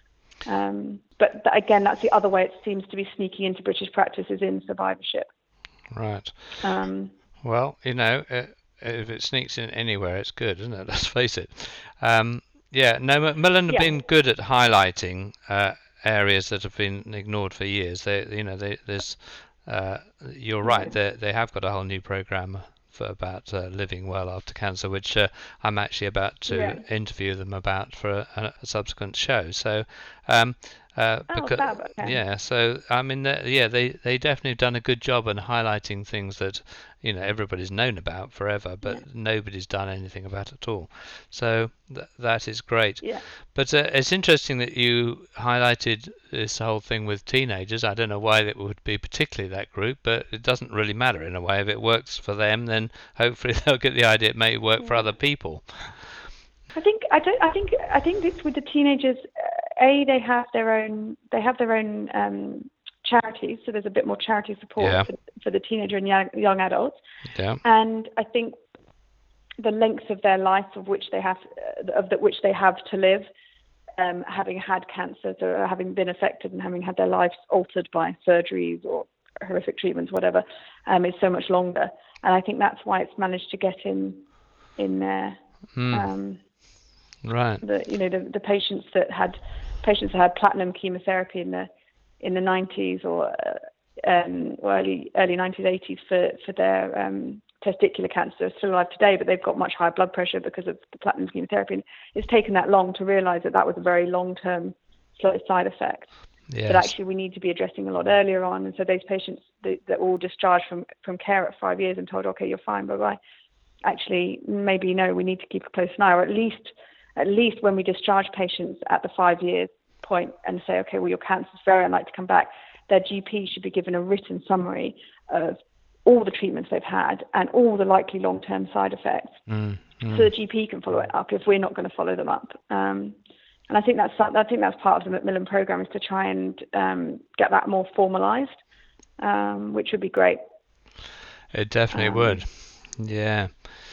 Um, but th- again, that's the other way it seems to be sneaking into British practice, is in survivorship.
Right.
Um,
well, you know, uh, if it sneaks in anywhere, it's good, isn't it? Let's face it. Um, yeah. No, Macmillan have
yeah.
been good at highlighting uh, areas that have been ignored for years. They, you know, they, there's. Uh, you're right. They they have got a whole new program for about uh, living well after cancer, which uh, I'm actually about to
yeah.
interview them about for a, a subsequent show. So, um, uh,
oh,
because,
fab, okay.
yeah. So I mean, yeah, they they definitely have done a good job in highlighting things that you know everybody's known about forever, but yeah. nobody's done anything about at all. So th- that is great.
Yeah.
But uh, it's interesting that you highlighted this whole thing with teenagers. I don't know why it would be particularly that group, but it doesn't really matter in a way. If it works for them, then hopefully they'll get the idea it may work yeah. for other people.
I think I don't. I think I think it's with the teenagers. Uh, a they have their own. They have their own um, charities, so there's a bit more charity support
yeah.
for, for the teenager and young, young adults.
Yeah.
And I think the length of their life, of which they have, uh, of the, which they have to live, um, having had cancer, or having been affected and having had their lives altered by surgeries or horrific treatments, whatever, um, is so much longer. And I think that's why it's managed to get in in there.
Mm. Um, right.
The you know the, the patients that had patients that had platinum chemotherapy in the in the nineties or uh, um, or early early nineties, eighties for for their um, testicular cancer are still alive today, but they've got much higher blood pressure because of the platinum chemotherapy. And it's taken that long to realise that that was a very long-term slow side effect.
Yes.
But actually, we need to be addressing a lot earlier on. And so those patients that, that were all discharged from, from care at five years and told, okay, you're fine, bye-bye. Actually, maybe no, we need to keep a close eye, or at least at least when we discharge patients at the five years point and say, okay, well, your cancer is very unlikely to come back, their G P should be given a written summary of all the treatments they've had and all the likely long-term side effects,
mm, mm.
so the G P can follow it up if we're not going to follow them up. Um, and I think that's I think that's part of the Macmillan program, is to try and um, get that more formalised, um, which would be great.
It definitely
um,
would. Yeah.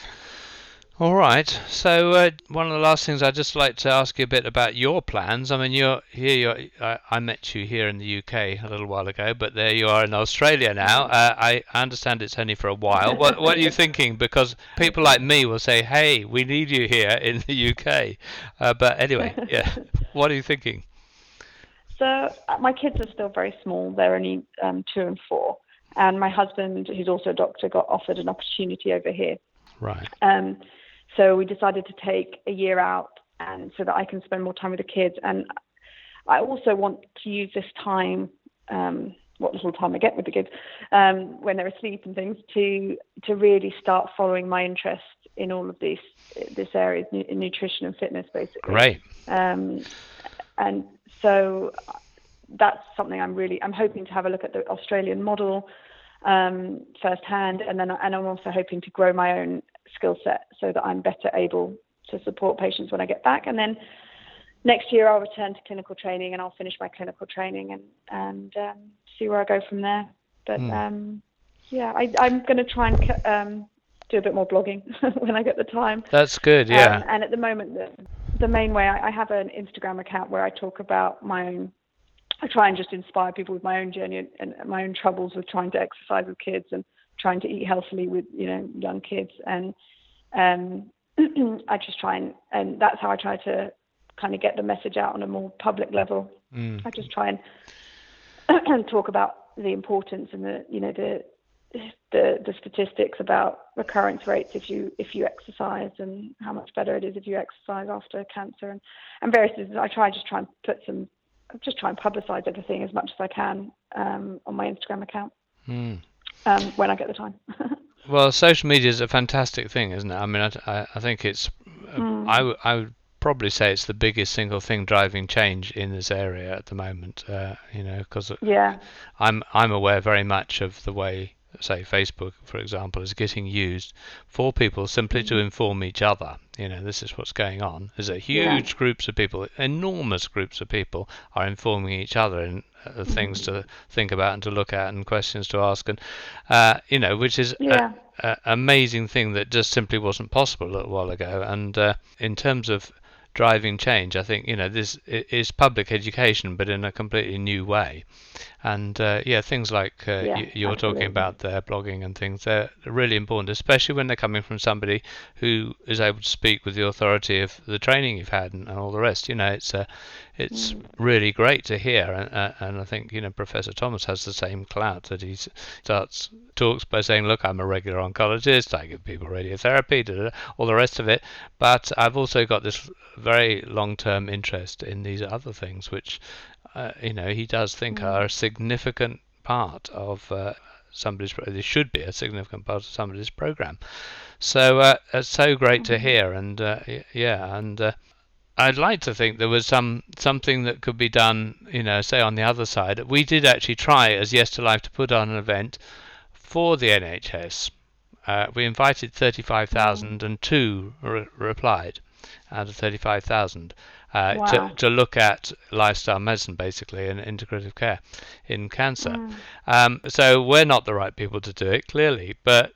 All right. So uh, one of the last things I'd just like to ask you a bit about your plans. I mean, you're here. You're, I, I met you here in the U K a little while ago, but there you are in Australia now. Uh, I understand it's only for a while. What What are you thinking? Because people like me will say, "Hey, we need you here in the U K." Uh, but anyway, yeah. What are you thinking?
So uh, my kids are still very small. They're only um, two and four. And my husband, who's also a doctor, got offered an opportunity over here.
Right.
Um, so we decided to take a year out, and so that I can spend more time with the kids. And I also want to use this time, um, what little time I get with the kids, um, when they're asleep and things, to to really start following my interest in all of these this areas, in nutrition and fitness, basically.
Right.
Um, and so that's something I'm really I'm hoping to have a look at the Australian model um, firsthand, and then and I'm also hoping to grow my own skill set so that I'm better able to support patients when I get back. And then next year I'll return to clinical training, and I'll finish my clinical training and and um, see where I go from there. But mm. um, yeah, I, I'm going to try and um, do a bit more blogging when I get the time.
That's good, yeah.
Um, and at the moment, the, the main way I, I have an Instagram account where I talk about my own. I try and just inspire people with my own journey and, and my own troubles with trying to exercise with kids and trying to eat healthily with, you know, young kids. And um, I just try and, and that's how I try to kind of get the message out on a more public level.
Mm.
I just try and, and talk about the importance and the, you know, the, the the statistics about recurrence rates if you if you exercise, and how much better it is if you exercise after cancer, and, and various things. I try just try and put some, just try and publicise everything as much as I can um, on my Instagram account
Mm.
um, when I get the time.
Well, social media is a fantastic thing, isn't it? I mean, I, I, I think it's,
Mm.
I, w- I would probably say it's the biggest single thing driving change in this area at the moment. Uh, you know, because
Yeah.
I'm I'm aware very much of the way, say, Facebook, for example, is getting used for people simply to inform each other. You know, this is what's going on. There's a huge
Yeah.
groups of people, enormous groups of people are informing each other in uh, things to think about and to look at and questions to ask, and uh, you know, which is
Yeah.
a, a amazing thing that just simply wasn't possible a little while ago. And uh, in terms of driving change, I think, you know, this is public education, but in a completely new way. And uh, yeah, things like uh,
Yeah,
y- you're
absolutely.
talking about their blogging and things, they're really important, especially when they're coming from somebody who is able to speak with the authority of the training you've had and, and all the rest. You know, it's uh, it's
Mm.
really great to hear, and, uh, and I think, you know, Professor Thomas has the same clout, that he s- starts talks by saying, look, I'm a regular oncologist, I give people radiotherapy, da, da, da, all the rest of it, but I've also got this very long-term interest in these other things, which uh, you know, he does think
Mm.
are a significant part of uh, somebody's. They should be a significant part of somebody's program. So uh, it's so great to
Mhm.
hear, and uh, y- yeah, and uh, I'd like to think there was some something that could be done. You know, say on the other side, we did actually try as Yes to Life to put on an event for the N H S. Uh, we invited thirty-five thousand, and two re- replied out of thirty-five thousand. Uh,
Wow.
to, to look at lifestyle medicine, basically, and integrative care in cancer.
Mm.
Um, so we're not the right people to do it, clearly, but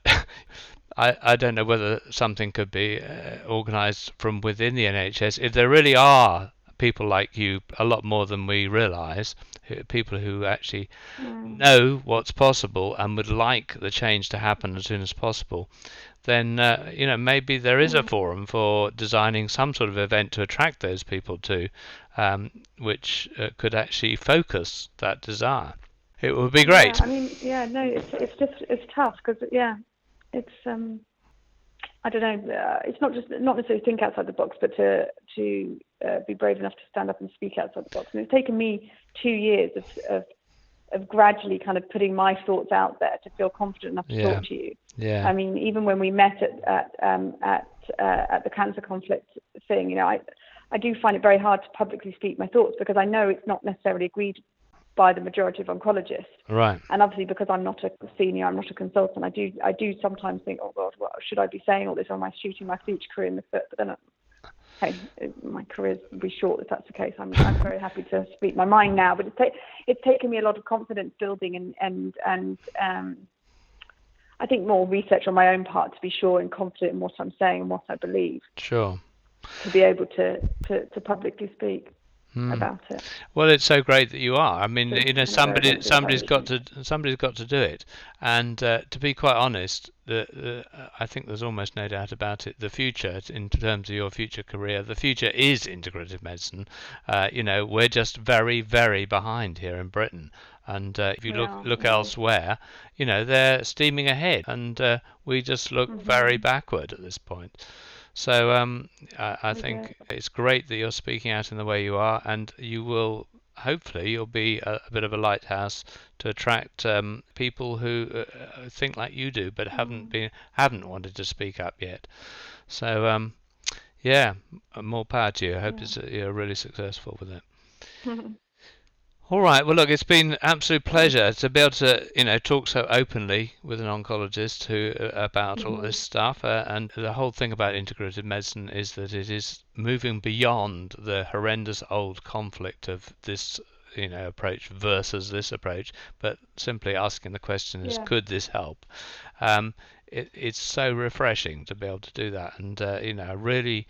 I, I don't know whether something could be uh, organised from within the N H S. If there really are people like you, a lot more than we realise, who- people who actually
Mm.
know what's possible and would like the change to happen as soon as possible, then uh, you know, maybe there is a
Mm.
forum for designing some sort of event to attract those people to, um, which uh, could actually focus that desire. It would be great.
Yeah, I mean, yeah, no, it's it's just it's tough because yeah, it's um, I don't know, uh, it's not just not necessarily think outside the box, but to to uh, be brave enough to stand up and speak outside the box. And it's taken me two years of of, of gradually kind of putting my thoughts out there to feel confident enough to
Yeah.
talk to you.
Yeah.
I mean, even when we met at at um, at uh, at the cancer conflict thing, you know, I I do find it very hard to publicly speak my thoughts because I know it's not necessarily agreed by the majority of oncologists.
Right.
And obviously, because I'm not a senior, I'm not a consultant, I do I do sometimes think, oh God, what, should I be saying all this, or am I shooting my future career in the foot? But then, uh, hey, my career will be short if that's the case. I'm I'm very happy to speak my mind now. But it's ta- it's taken me a lot of confidence building and and and um, I think more research on my own part to be sure and confident in what I'm saying and what I believe,
Sure.
to be able to to, to publicly speak
Hmm.
about it.
Well, it's so great that you are. I mean,
So
you
it's
know,
kind of
somebody
very
somebody's got
encouraging.
to somebody's got to do it. And uh, to be quite honest, the, the, I think there's almost no doubt about it. The future, in terms of your future career, the future is integrative medicine. Uh, you know, we're just very, very behind here in Britain. And uh, if you
We
look
are,
look
yeah.
elsewhere, you know, they're steaming ahead, and uh, we just look
Mhm.
very backward at this point. So um, I, I
We
think
do.
it's great that you're speaking out in the way you are, and you will hopefully you'll be a, a bit of a lighthouse to attract um, people who uh, think like you do, but haven't been haven't wanted to speak up yet. So um, yeah, more power to you. I hope
Yeah.
it's, you're really successful with it. All right. Well, look, it's been an absolute pleasure to be able to, you know, talk so openly with an oncologist who uh, about all
Mhm.
this stuff. Uh, and the whole thing about integrative medicine is that it is moving beyond the horrendous old conflict of this, you know, approach versus this approach, but simply asking the question is,
Yeah.
could this help? Um, it, it's so refreshing to be able to do that, and uh, you know, really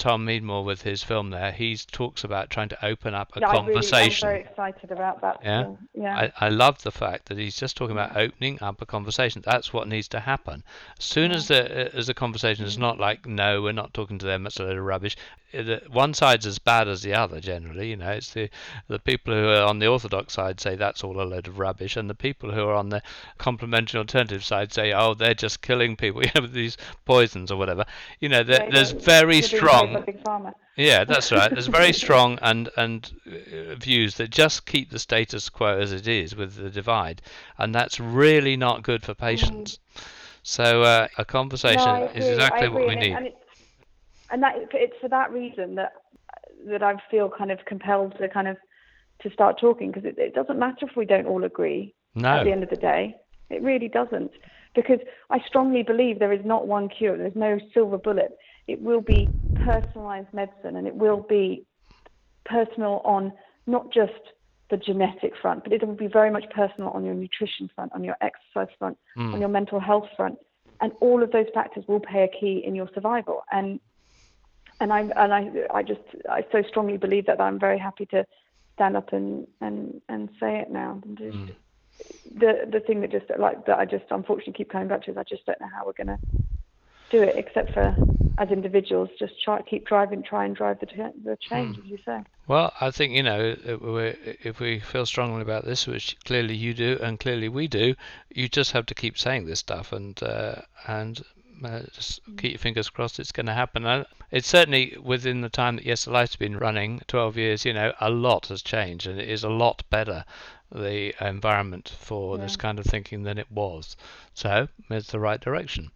Tom Meadmore with his film there, he talks about trying to open up a
yeah,
conversation.
I really, I'm very excited about that.
Yeah,
film. yeah.
I, I love the fact that he's just talking about opening up a conversation. That's what needs to happen. As soon yeah. as the as a conversation is not like, no, we're not talking to them, it's a load of rubbish. It, one side's as bad as the other generally. You know, it's the the people who are on the orthodox side say that's all a load of rubbish, and the people who are on the complementary alternative side say, oh, they're just killing people, you know, with these poisons or whatever. You know, there, yeah, there's very strong. Yeah, that's right. There's very strong and and uh, views that just keep the status quo as it is with the divide, and that's really not good for patients. Mm. So uh, a conversation
no,
is exactly what we
and
need.
It, and it's, and that it's for that reason that that I feel kind of compelled to kind of to start talking, because it, it doesn't matter if we don't all agree.
No.
At the end of the day, it really doesn't, because I strongly believe there is not one cure. There's no silver bullet. It will be personalized medicine, and it will be personal on not just the genetic front, but it will be very much personal on your nutrition front, on your exercise front, mm. on your mental health front, and all of those factors will play a key in your survival. And and I and I I just I so strongly believe that, that I'm very happy to stand up and and, and say it now. And just, mm. the the thing that just like that I just unfortunately keep coming back to is I just don't know how we're going to do it, except for as individuals, just try keep driving, try and drive the the change, mm. as you say.
Well, I think, you know, if we feel strongly about this, which clearly you do and clearly we do, you just have to keep saying this stuff and uh, and uh, just keep your fingers crossed it's going to happen. And it's certainly within the time that Yes to Life's been running, twelve years, you know, a lot has changed, and it is a lot better, the environment for yeah. this kind of thinking than it was. So it's the right direction.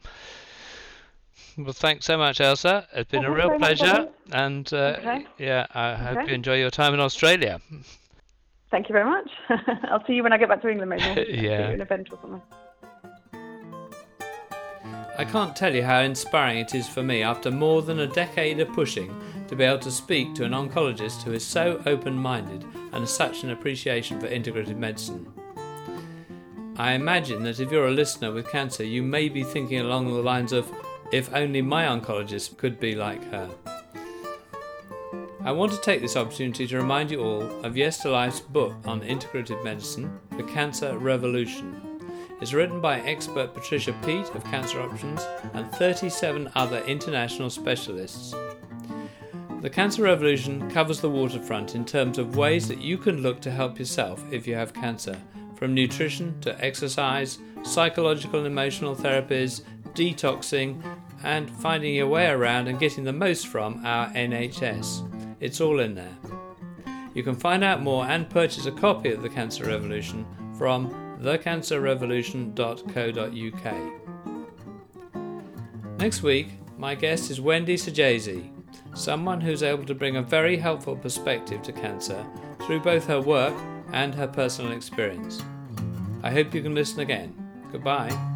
Well, thanks so much, Elsa. It's been
well,
a real pleasure,
much,
and uh,
okay.
yeah, I hope
okay.
you enjoy your time in Australia.
Thank you very much. I'll see you when I get back to England, maybe.
yeah.
See you in an event or something.
I can't tell you how inspiring it is for me, after more than a decade of pushing, to be able to speak to an oncologist who is so open-minded and has such an appreciation for integrative medicine. I imagine that if you're a listener with cancer, you may be thinking along the lines of, if only my oncologist could be like her. I want to take this opportunity to remind you all of Yes to Life's book on integrative medicine, The Cancer Revolution. It's written by expert Patricia Peat of Cancer Options and thirty-seven other international specialists. The Cancer Revolution covers the waterfront in terms of ways that you can look to help yourself if you have cancer, from nutrition to exercise, psychological and emotional therapies, detoxing, and finding your way around and getting the most from our N H S. It's all in there. You can find out more and purchase a copy of The Cancer Revolution from the cancer revolution dot co dot uk. Next week, my guest is Wendy Sajese, someone who's able to bring a very helpful perspective to cancer through both her work and her personal experience. I hope you can listen again. Goodbye.